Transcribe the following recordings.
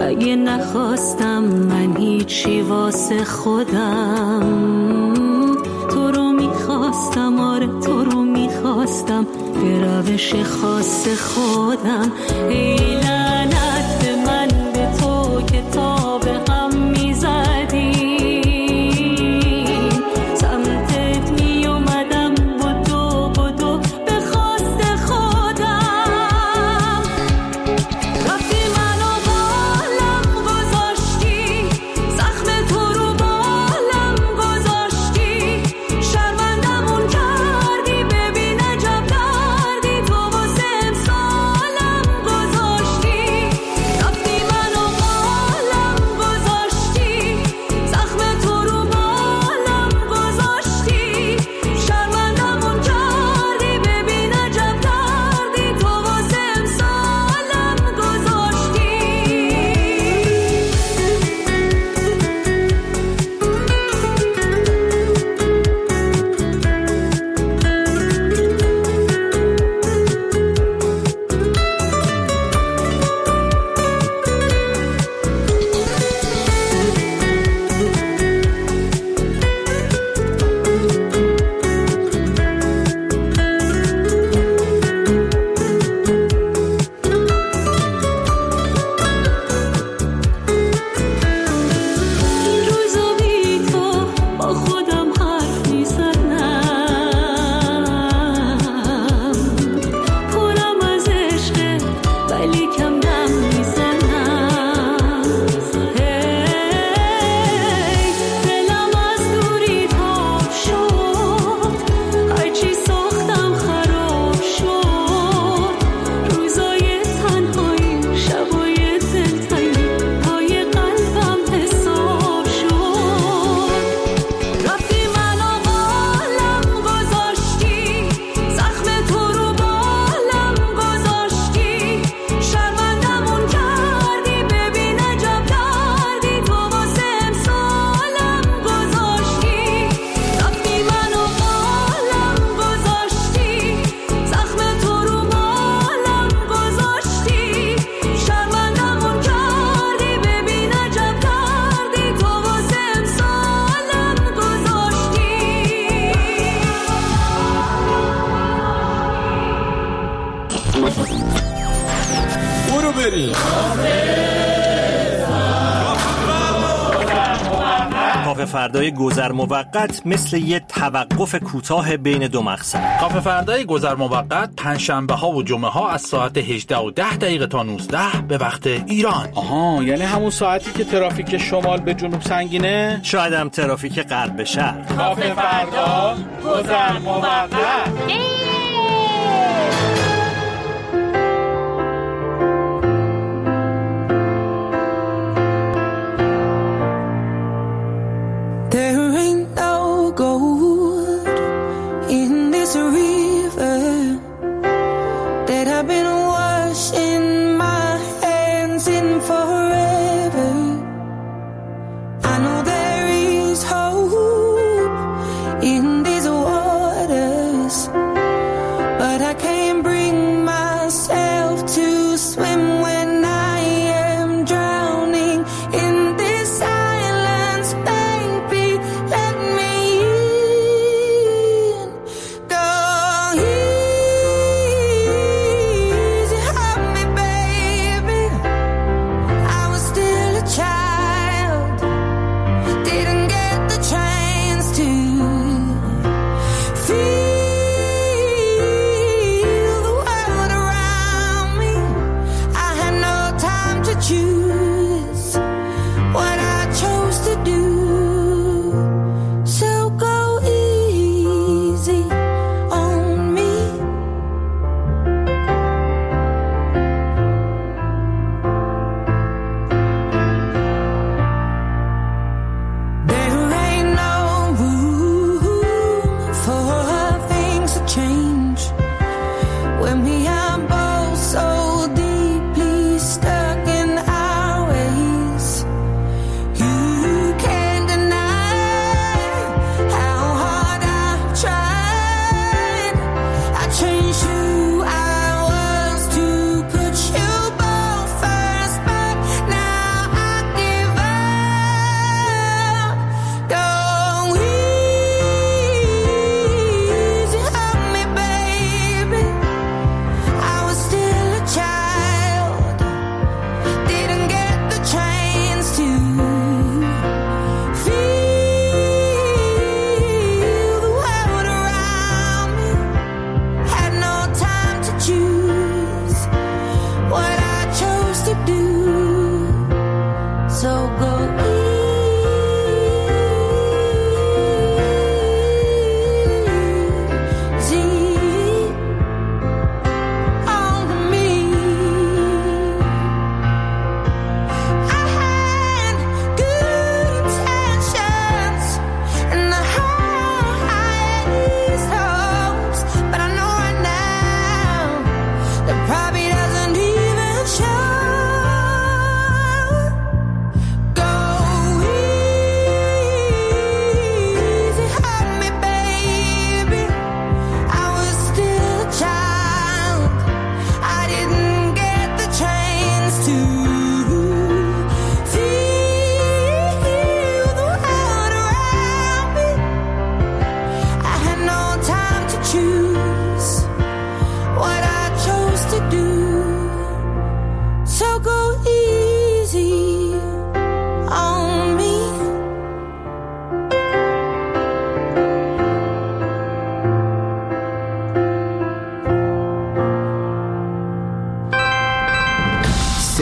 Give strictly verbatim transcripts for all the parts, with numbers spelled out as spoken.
اگه نخواستم من هیچی واسه خودم، تو رو میخواستم، آره تو رو میخواستم به روش خاص خودم. ای لعنت به من، به تو که تا به هم میزدیم، سمتت میومدم بدو بدو به خواست خودم. رفتی منو بالم گذاشتی، زخم تو رو بالم گذاشتی، شرمندمون کردی، ببین عجب دردی تو واسه امسالم گذاشتی. رفتی منو بالم گذاشتی، زخم تو رو بالم گذاشتی، شرمندمون کردی، ببین عجب دردی تو واسه امسالم گذاشتی. این روزا بی تو با خودم حرف میزنم، پرم از عشقه ولی کم دم میزنم. هی دلم از دوری تاب شد، هرچی ساختم خراب شد. روزای تنهایی، شبای دلتنگی، پای قلبم حساب شد. رفتی منو بالم گذاشتی، زخم تو رو بالم گذاشتی، شرمندمون کردی، ببین عجب دردی تو واسه امسالم گذاشتی. رفتی منو بالم گذاشتی، زخم تو رو بالم گذاشتی، شرمندمون کردی، ببین عجب دردی تو واسه امسالم گذاشتی. برو بریم. کافه فردای گذر موقت مثل یه توقف کوتاه بین دو مقصد. کافه فردای گذر موقت پنجشنبه ها و جمعه ها از ساعت هجده و ده دقیقه تا نوزده به وقت ایران. آها، یعنی همون ساعتی که ترافیک شمال به جنوب سنگینه؟ شاید هم ترافیک غرب به شرق. کافه فردا گذر موقت. There ain't no gold in this river that I've been washing my hands in forever. I know there is hope in these waters.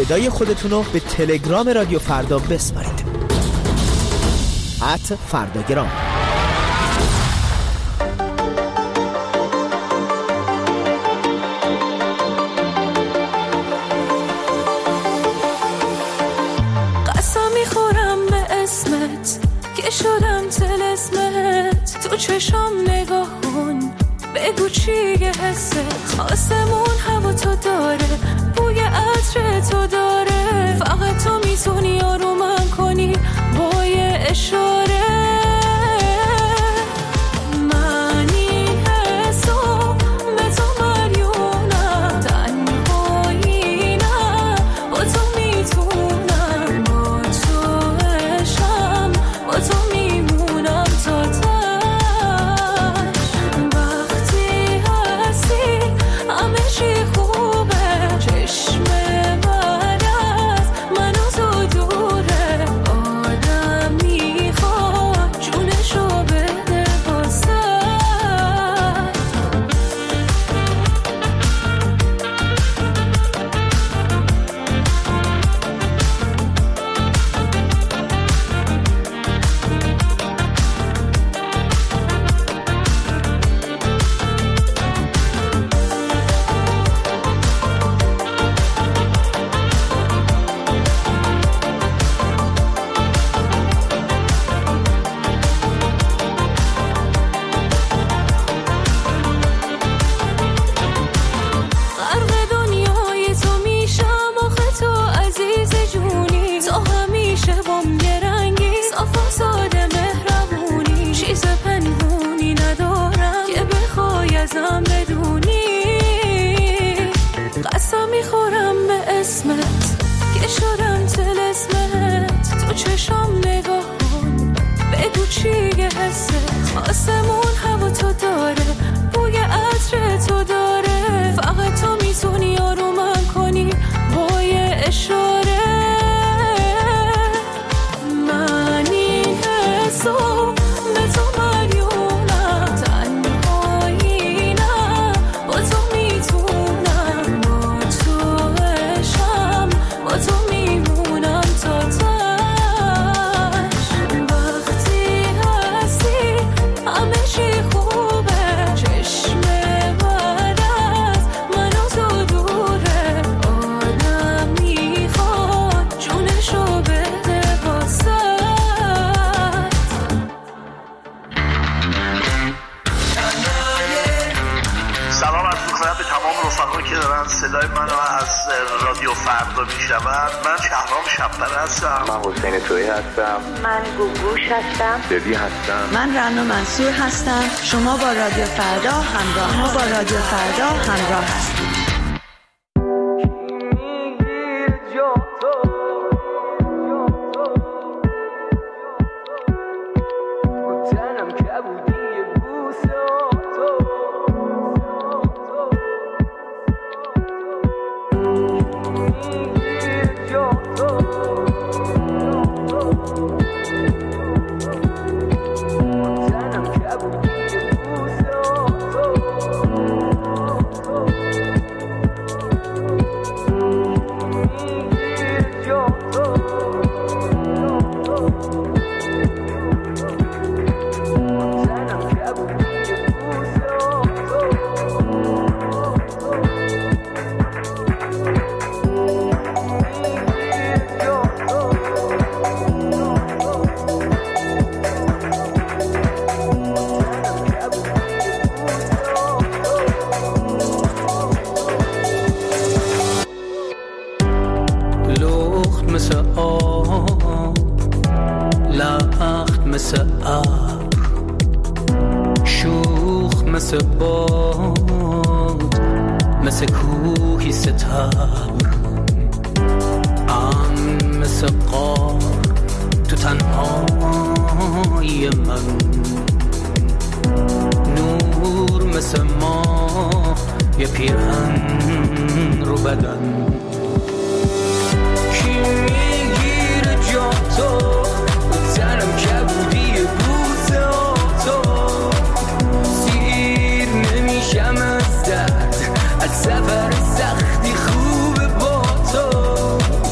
صدای خودتونو به تلگرام رادیو فردا بسپارید. ات فرداگرام. قسم میخورم به اسمت که شدم طلسمت، تو چشم نگاه کن بگو چیه حست. آسمون هوا تو داره، بوی عطر تو داره، فقط تو میتونی آرومم کنی با یه اشاره. من این حسو به تو مریونم، تنهایی نه با تو میتونم، با تو عشقم با تو میمونم تا تا آسمون هوا تو داره، بوی عطر تو داره، فقط تو میتونی آرومم کنی با یه اشاره. من این حسو به تو مریونم، تنهایی نه با تو میتونم، با تو عشقم با تو میمونم تا تا که دارن صدای منو از رادیو فردا میشنون. من شهرام شب‌پره هستم. من حسین تویی هستم. من گوگوش هستم. دبی هستم. من رنا منصور هستم. شما با رادیو فردا همراه ما با رادیو فردا همراه هستید. سفر سختی خوبه با تو.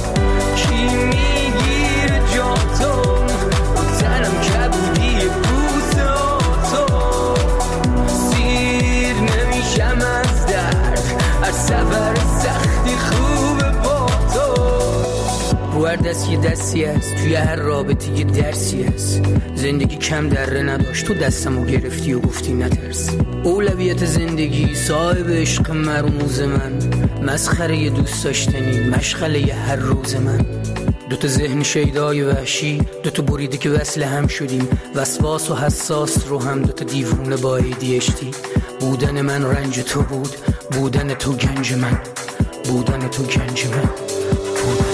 هر دست یه دستی هست، توی هر رابطه یه درسی هست. زندگی کم دره نداشت، تو دستمو گرفتی و گفتی نترس. اولویت زندگی صاحب عشق مرموز من، مسخره ی دوست داشتنی مشغله ی هر روز من. دوتا ذهن شیدای وحشی، دوتا بریده که وصل هم شدیم، وسواس و حساس رو هم دوتا دیوونه با ای دی اچ دی. بودن من رنج تو بود، بودن تو گنج من، بودن تو گنج من، بودن.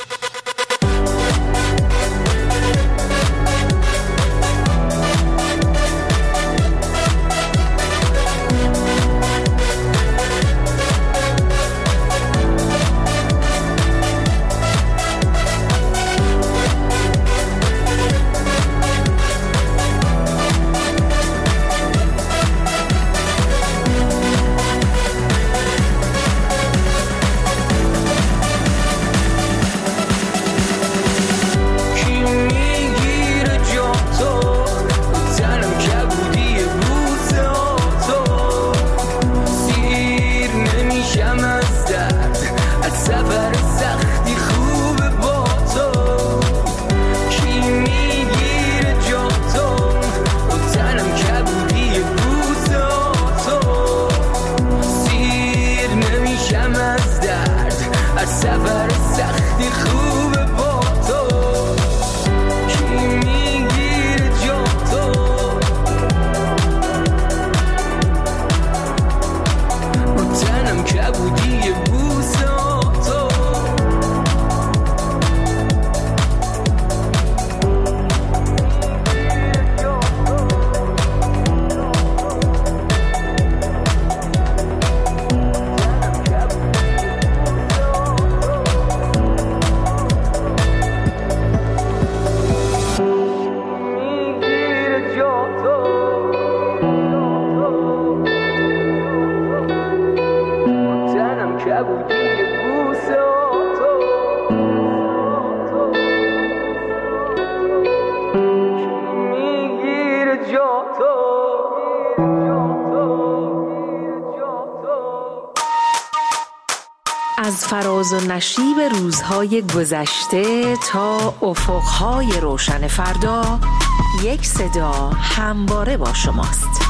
از فراز و نشیب روزهای گذشته تا افقهای روشن فردا، یک صدا همواره با شماست.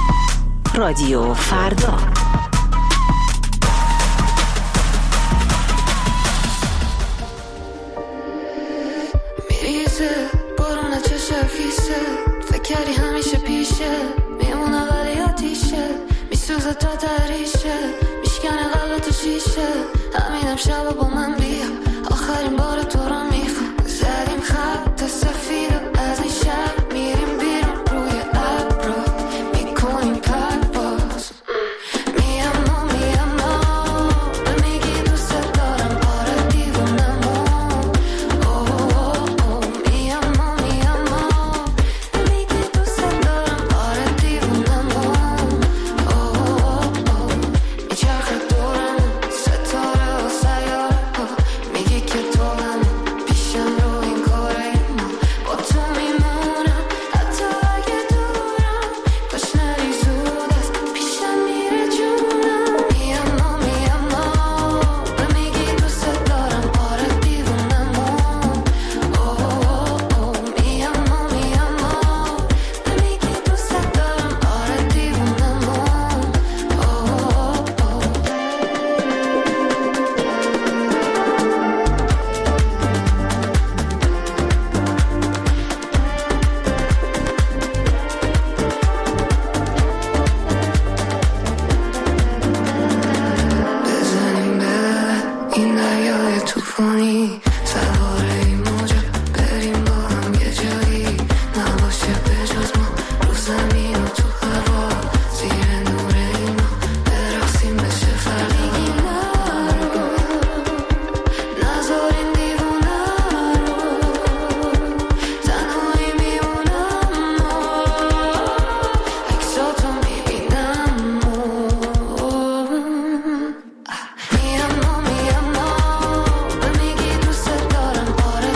رادیو فردا. میریزه بارون چشم خیسه، فکر کردی همیشه پیشه، میمونه ولی آتیشه، میسوزه تا دریشه، میشکنه قلب تو شیشه. همینم شب با من بیا، آخرین بار تو رو میخوام. زدیم خط سفید و از این شب میریم بیرون روی ابرا، میکنیم پرواز. میام و میام و میگی دوست دارم، آره دیوونم. میام و میام و میگی دوست دارم، آره دیوونم. میچرخه دورم ستاره و سیاره ها، میگی که تو هم پیشم رو این کاره. ما با تو میمونم حتی اگه دورم، کاش نری زود است پیشم میره جونم. میام و میام و میگی دوست دارم، آره دیوونم. میام و میام و میگی دوست دارم، آره دیوونم. بزنیم به این دریای توفانی، سوار این موجا بریم با هم یه جایی، نباشه به جز ما رو زمین و تو هوا، زیر نور این ما برقصیم بشه فردا. نرو نذار این دیوونه رو، تنهایی میمونم، عکساتو میبینم. میام و میام و میگی دوست دارم، آره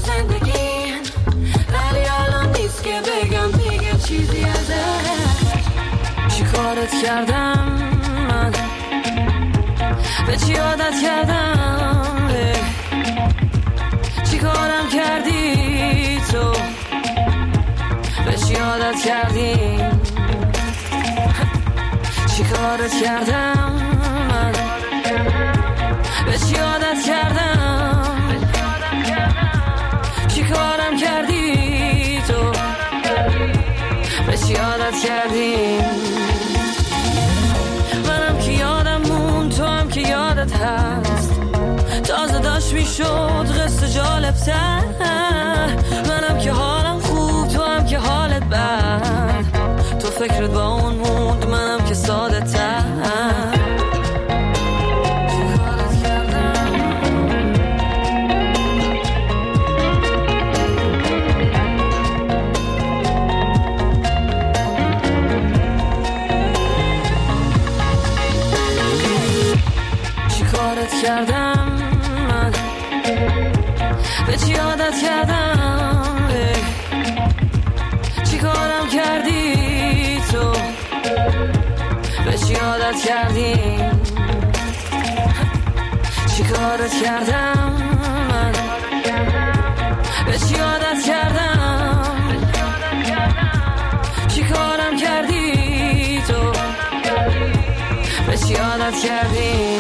زندگیم، ولی الان نیست که بگم دیگه چیزی ازش. چی کارت کردم من، به چی عادت کردم، چی کارم کردی تو، به چی عادت کردی، چی کارت کردم من، به چی عادت کردم، چی کارم کردی تو، به چی عادت کردی. منم که یادم مون، تو هم که یادت هست، تازه داشت میشد قصه جالب تر. منم که حالم خوب، تو هم که حالت بد، تو فکرت با اون موند، منم که ساده تر. کردم من، به چی عادت کردم، چی کارم کردی تو، به چی عادت کردی، چی کارت کردم من، به چی عادت کردم، چی کارم کردی تو، به چی عادت کردی.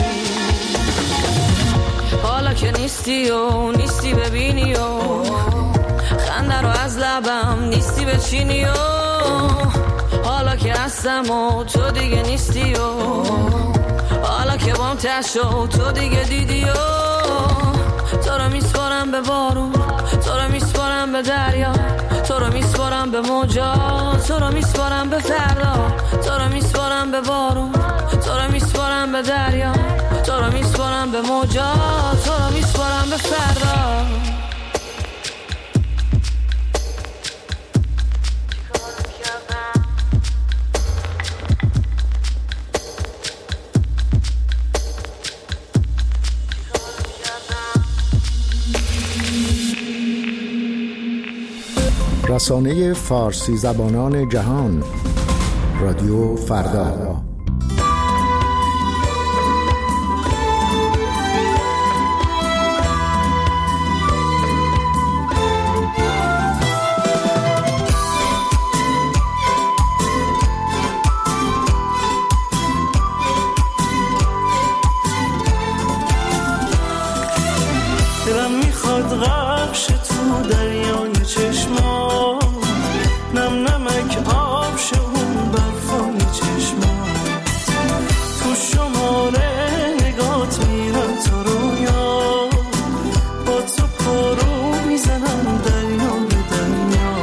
حالا که نیستی و نیستی ببینی و خنده رو از لبم نیستی بچینی و حالا که هستم و تو دیگه نیستی و حالا که بام تشو تو دیگه دیدی و تو رو میسپارم به بارون، تو رو میسپارم به دریا، تو رو میسپارم به موجا، تو رو میسپارم به فردا، تو رو میسپارم به بارون، تو رو میسپارم به دریا، تو رو میسپارم به موجا، تو رو میسپارم به فردا. رسانه فارسی زبانان جهان، رادیو فردا. دلم میخواد غرقش تو دریای چشما، نم نمک آب شه اون برفای چشما، تو شماره نگات میرم تو رویا، با تو پارو میزنم دریا به دریا،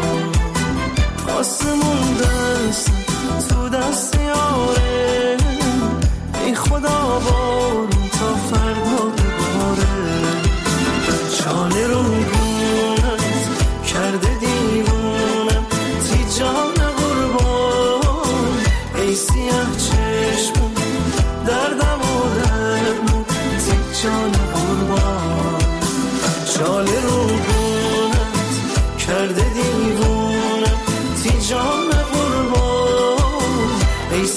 آسمون دست تو دست یاره، ای خدا بارون تا فردا بباره، شانه رو گونت کرده دیوونم، تی جان قربان ای سیاه چشمون دردم و درمون، تی جان قربان شانه رو گونت کرده دیوونم، تی جان قربان ای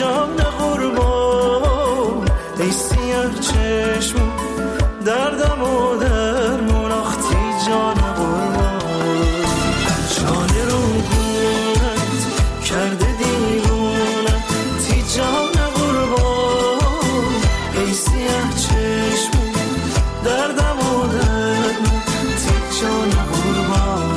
جان قربان ای سیاه چشم دردم و درمون آختی جان قربان جان رو گونت کرده دیوونت تی جان قربان ای سیاه چشم دردم و درمون تی جان قربان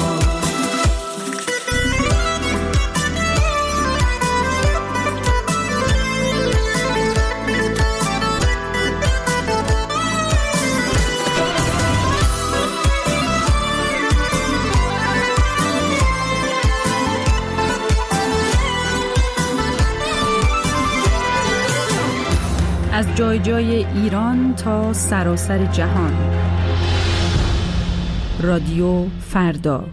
از جای جای ایران تا سراسر جهان. رادیو فردا.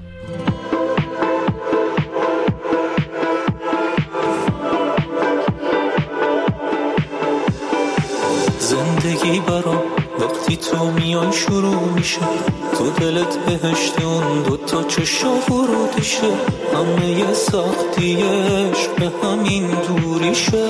زندگی برام وقتی تو میای شروع میشه، تو دلت بهشت اون دوتا چشا ورودشه، همه سختیش به همین دوریشه.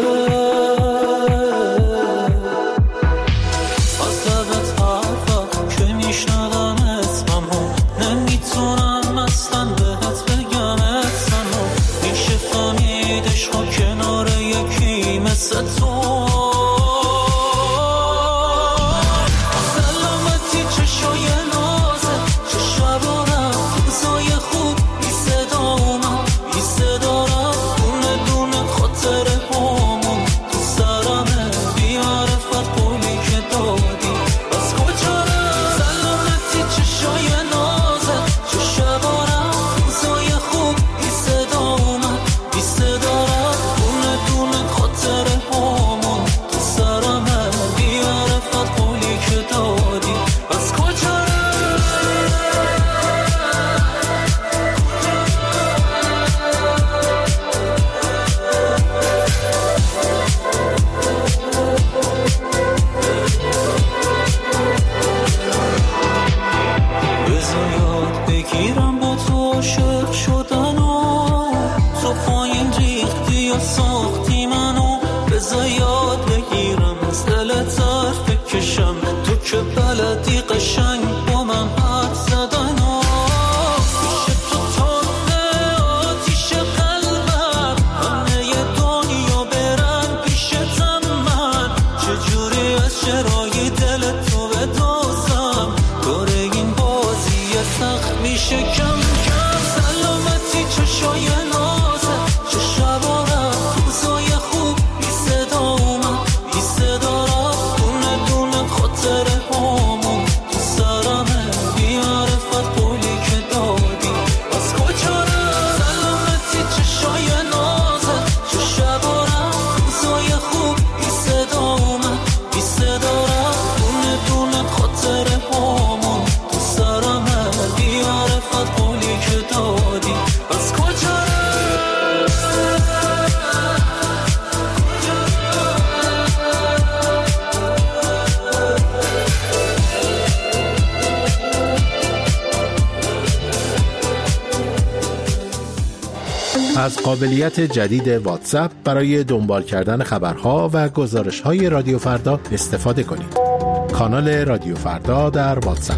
از قابلیت جدید واتساپ برای دنبال کردن خبرها و گزارش‌های رادیو فردا استفاده کنید. کانال رادیو فردا در واتساپ.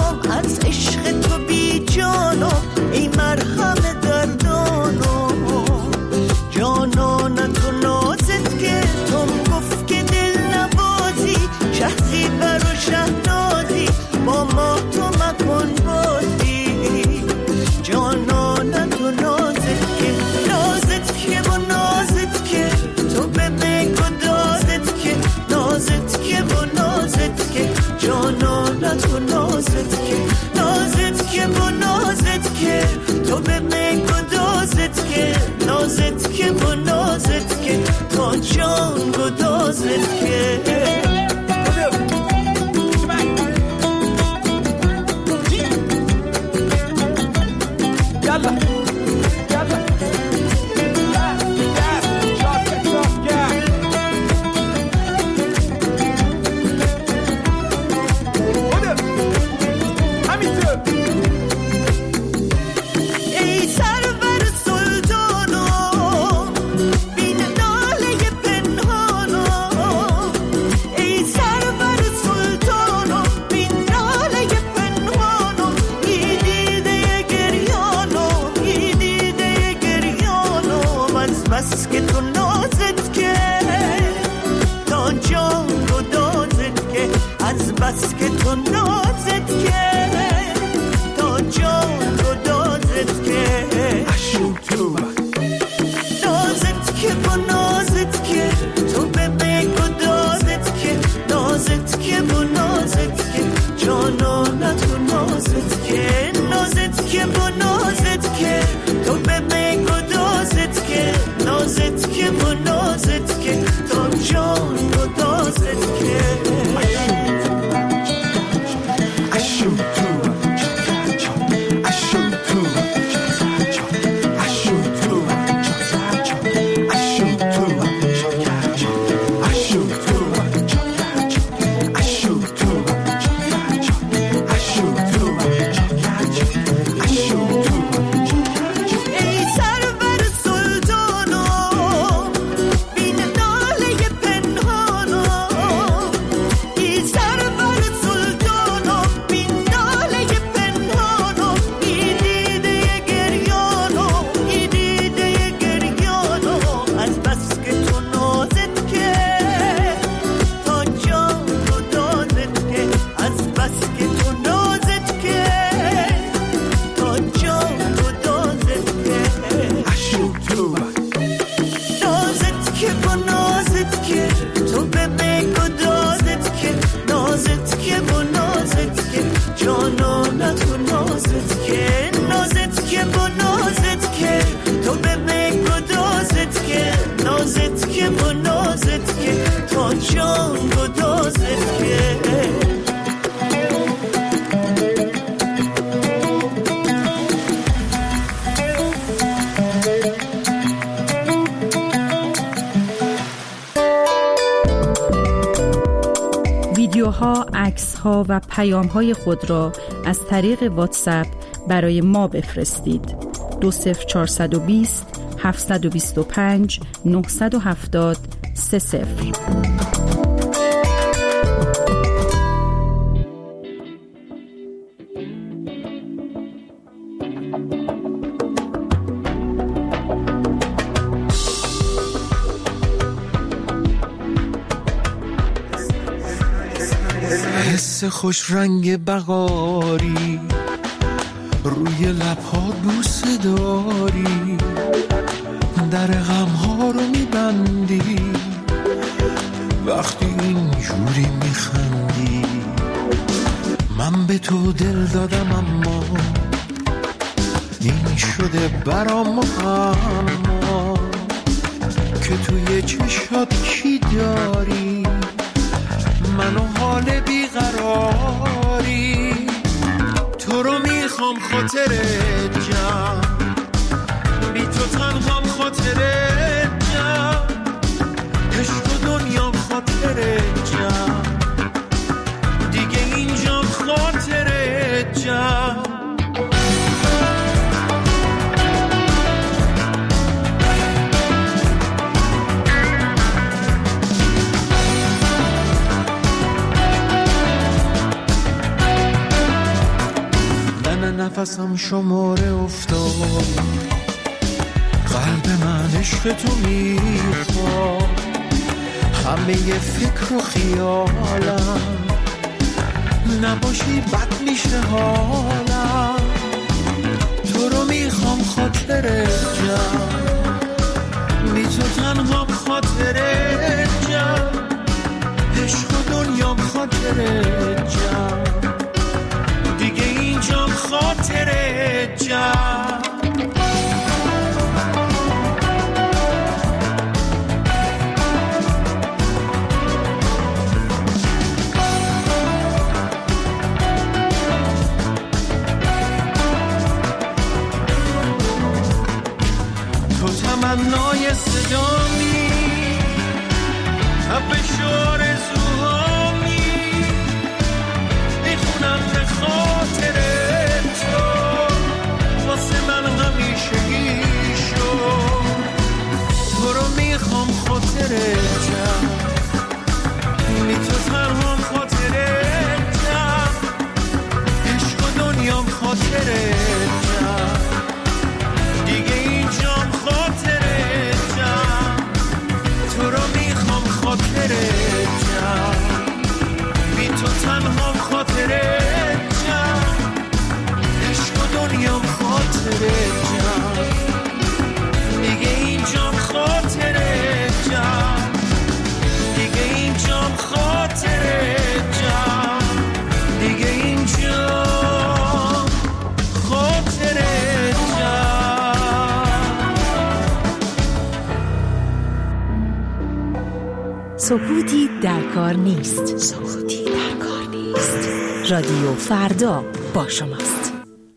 ای مرهم دردانو با نازت که تا جان گدازت که اشوتو نازت که با نازت که تو به به گدازت که نازت که با نازت که جانانت و نازت که نازت که با نازت که تو به به گدازت که نازت که با نازت که تا جان گدازت که ویدیوها، عکس‌ها و پیام‌های خود را از طریق واتساپ برای ما بفرستید. دو صفر چهارصد و بیست هفتصد و بیست و پنج نهصد و هفتاد سه صفر. حس خوش رنگ بغاری روی لبها بوسه داری در غمها رو میبندی وقتی اینجوری میخندی من به تو دل دادم اما این شده برام اما که توی چشات کی داری منو حال بیقراری تو رو میخوام خاطرت جمع بی تو تنهام خاطرت جمع عشق و دنیام خاطرت جمع دیگه اینجام خاطرت جمع نفسم شماره افتاد قلب من عشق تو میخواد همه فکر و خیالم نباشی بد میشه حالم تو رو میخوام خاطرت جمع بی تو تنهام خاطرت جمع عشق و دنیام خاطرت جمع دیگه اینجام خاطرت جمع تو تمنای صدامی تپش آرزوهامی میخونم به خاطر تو واسه من همیشه ایشو تو رو میخوام خاطرت جمع بی تو تنهام خاطرت جمع عشق و دنیام خاطرت جمع دیگه اینجام خاطرت جمع تو رو میخوام خاطرت جمع خاطره جان، عشق و دنیام خاطره جان، دیگه این جام خاطره جان، دیگه این جام خاطره جان، دیگه این جام خاطره جان. سکوتی در کار نیست، سکوتی در کار نیست. رادیو فردا با شماست.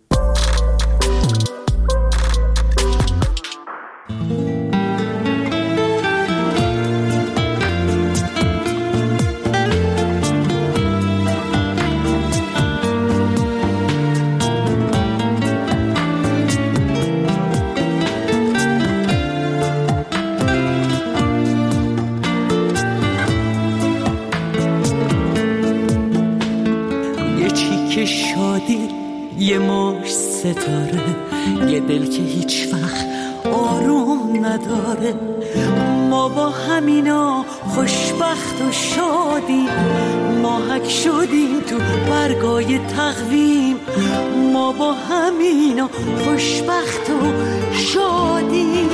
یه مش ستاره، یه دل که هیچ وقت آروم نداره. ما با همینا خوشبخت و شادیم، ماهک شدیم تو برگای تقویم. ما با همینا خوشبخت و شادیم.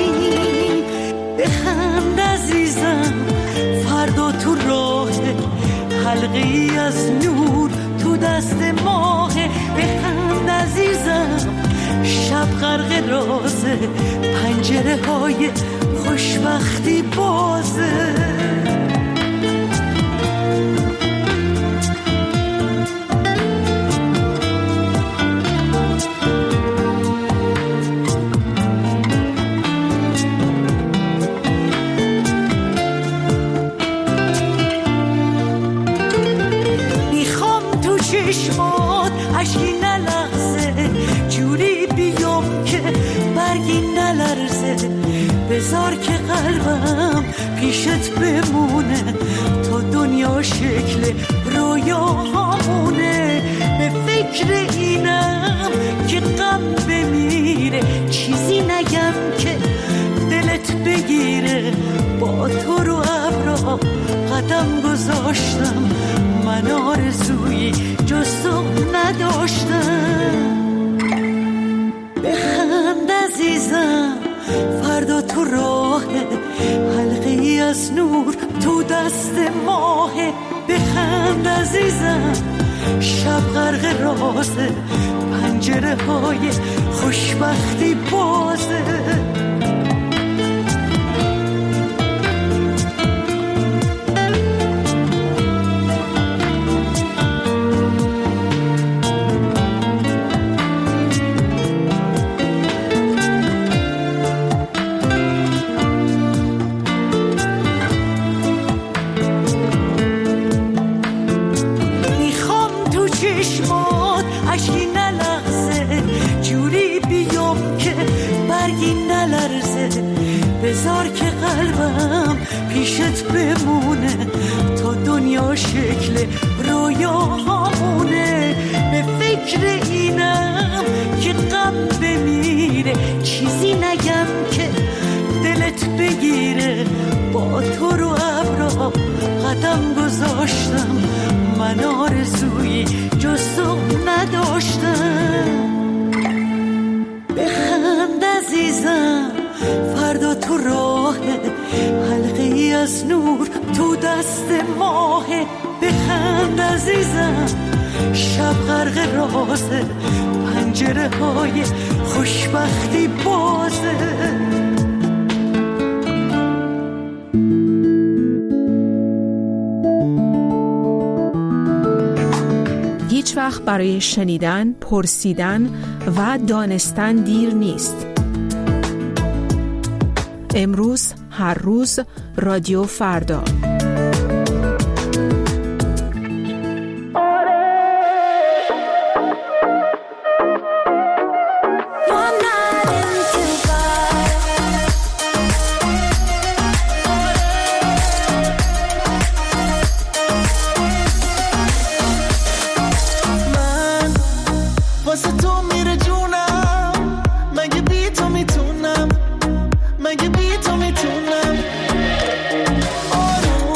بخند عزیزم فردا تو راه، حلقه ای از نور تو دست ماه. بخند عزیزم شب غرق رازه، پنجره های خوشبختی بازه. میخوام تو چشمات عشقی نلغزه، جوری بیام که برگی نلرزه. بذار که قلبم پیشت بمونه، تا دنیا شکل رویاهامونه. به فکر اینم که غم بمیره، چیزی نگم که دلت بگیره. با تو رو ابرا قدم گذاشتم، من آرزویی جز تو نداشتم. بخند عزیزم فردا تو راه، حلقه ای از نور تو دست ماه. بخند عزیزم شب غرق رازه، پنجره های خوشبختی بازه. بذار که قلبم پیشت بمونه، تا دنیا شکل رویاهامونه. به فکر اینم که غم بمیره، چیزی نگم که دلت بگیره. با تو رو ابرا قدم گذاشتم، من آرزویی جز تو نداشتم. بخند عزیزم فردا تو راه، حلقه ای از نور تو دست ماه. بخند عزیزم شب غرق رازه، پنجره های خوشبختی بازه. هیچ وقت برای شنیدن، پرسیدن و دانستن دیر نیست. امروز، هر روز، رادیو فردا. مگه بی تو میتونم؟ آروم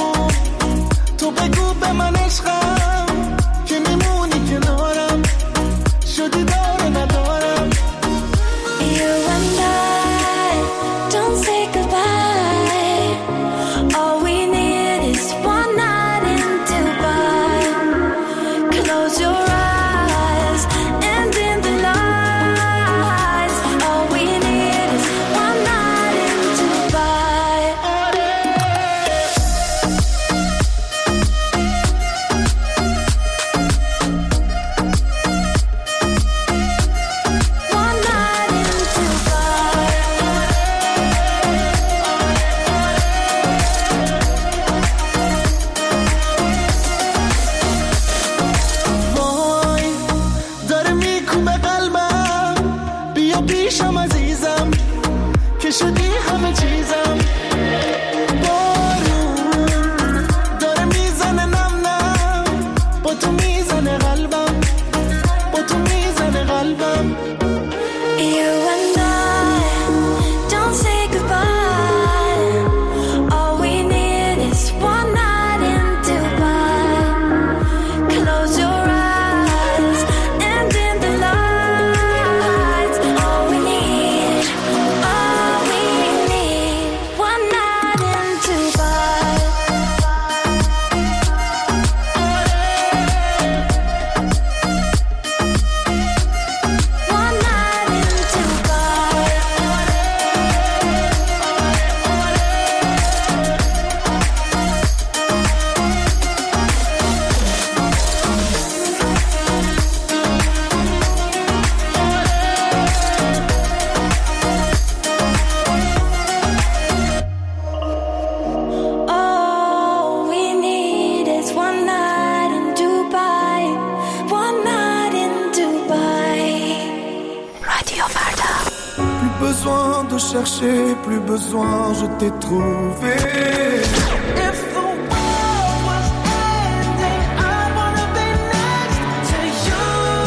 besoin de chercher, plus besoin, je t'ai trouvé. If the world was ending, I wanna be next to you.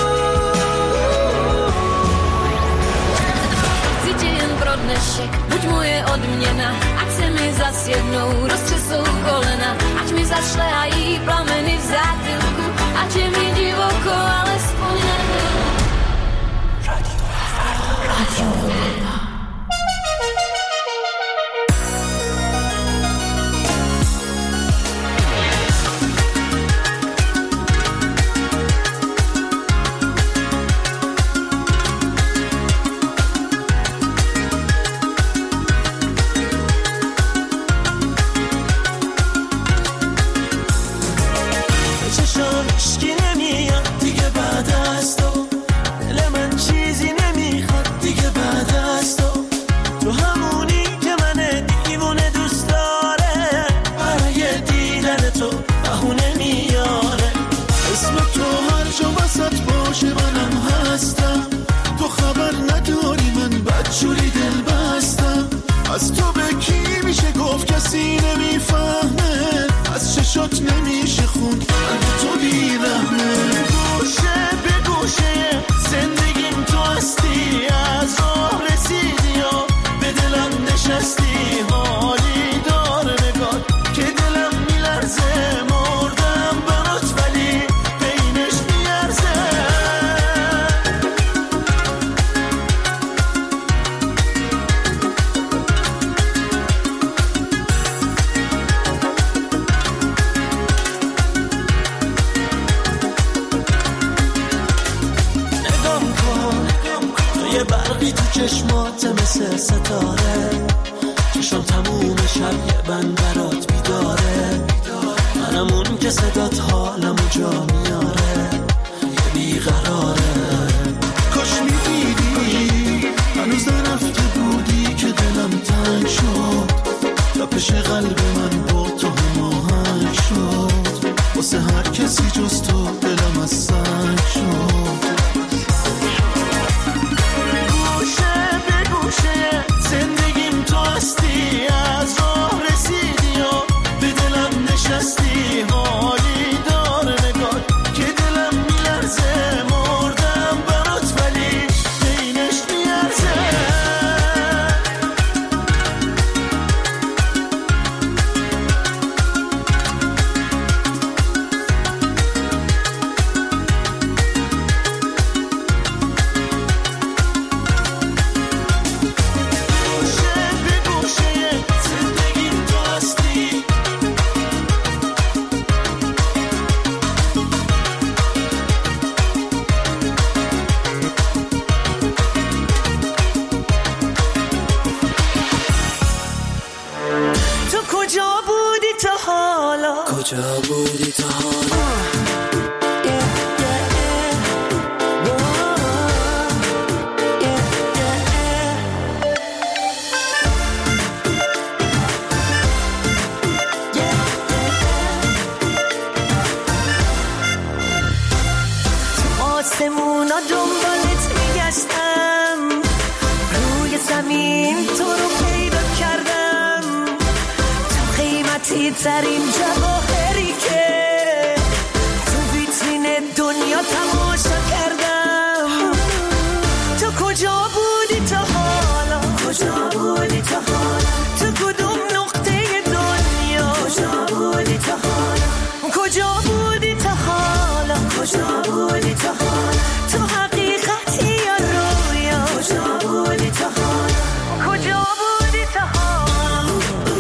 Tydzień brodnešek, buď moje odměna, ať se mi zas jednou roztřesou kolena, ať mi zašlehají plameny v zátylku, ať je mi divoko, alespoň nebyl. Radio Fardo, Radio Fardo. از تو به کی میشه گفت کسی نمیفهمه، از چشات نمیشه خوند قلب تو بیرحمه. گوشه به گوشه زندگیم تو هستی، از راه رسیدی و به دلم نشستی، حالی دار نگاه که دلم میلرزه، مردم برات ولی بینش میارزه. برقی تو چشمات مثل ستاره، چشم تموم شب یه بند برات بیداره، منم اون که صدات حالمو جا میاره، یه بیقراره. کاش میدیدی هنوز نرفته بودی که دلم تنگ شد، تا پیش قلب من با تو هماهنگ شد، واسه هر کسی جز تو دلم از سنگ شد. زندگیم تو هستی، از راه رسیدی و به دلم نشستی، حالی دار نگاه که دلم میلرزه، مردم برات ولی بینش میارزه. کجا بودی تا حالا؟ تو آسمونا دنبالت میگشتم، روی زمین تو رو پیدا کردم، تو قیمتی ترین جواهری که تو ویترین دنیا تماشا کردم. تو کجا بودی تا حالا؟ کجا بودی تا حالا؟ تو کدوم نقطه دنیا؟ کجا بودی تا حالا؟ کجا بودی تا حالا؟ کجا بودی تا حالا؟ تو حقیقتی یا رویا؟ کجا بودی تا حالا؟ کجا بودی تا حالا؟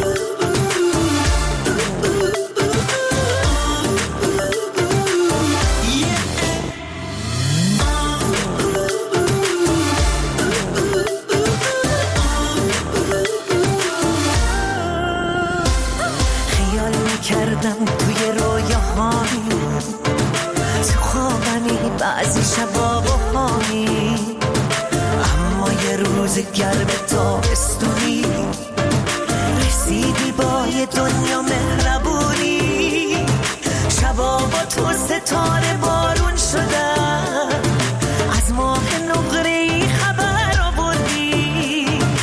خیال میکردم توی رویاهایی، تو خوابمی بعضی شبا بهایی، اما یه روز گرم تابستونی رسیدی با یه دنیا مهربونی، شبا با تو ستاره بارون شدن، از ماه نقره‌ای خبر آوردی،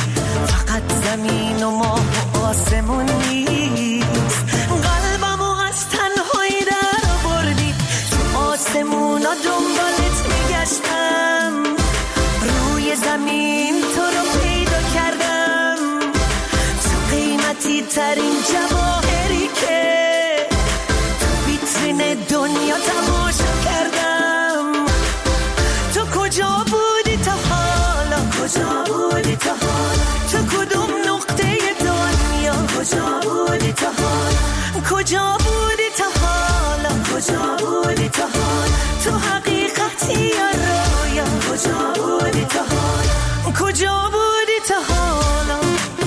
آسمونا دنبالت میگشتم، روی زمین تو رو پیدا کردم، تو قیمتی ترین جواهری که تو ویترین دنیا تماشا کردم. تو کجا بودی تا حالا، کجا بودی تا حالا، تو کدوم نقطه دنیا، کجا بودی تا حالا، کجا بودی تا حالا، کجا بودی تا حالا، تو حقیقتی یا رویا، کجا بودی تا حالا، کجا بودی تا حالا.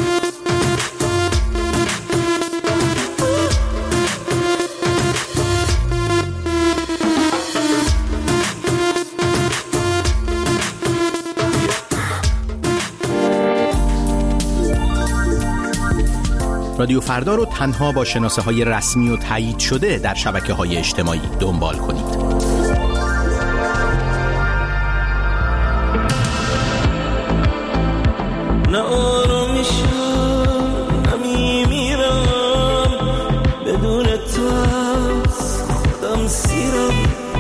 رادیو فردا رو تنها با شناسه های رسمی و تایید شده در شبکه های اجتماعی دنبال کنید. نه آرامیشم نه میمیرم، بدون تو از خودم سیرم،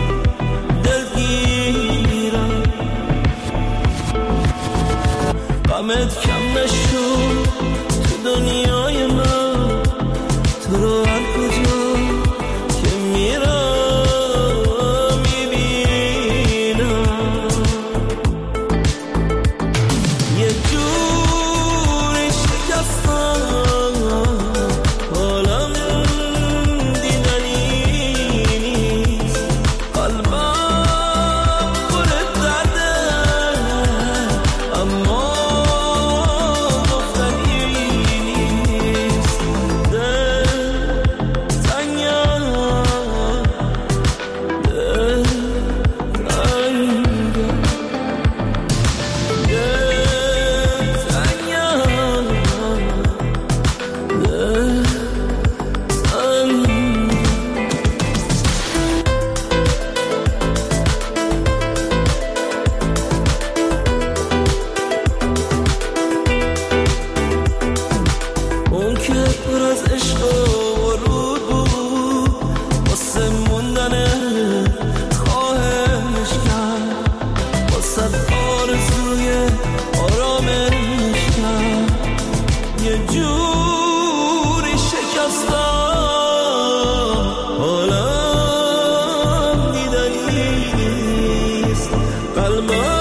دلگیرم، غمت کم نشد تو دنیای من، تو رو هر کجا که میرم میبینم، یه جوری شکستم حالم دیدنی نیست، قلبم پر درده اما قلبم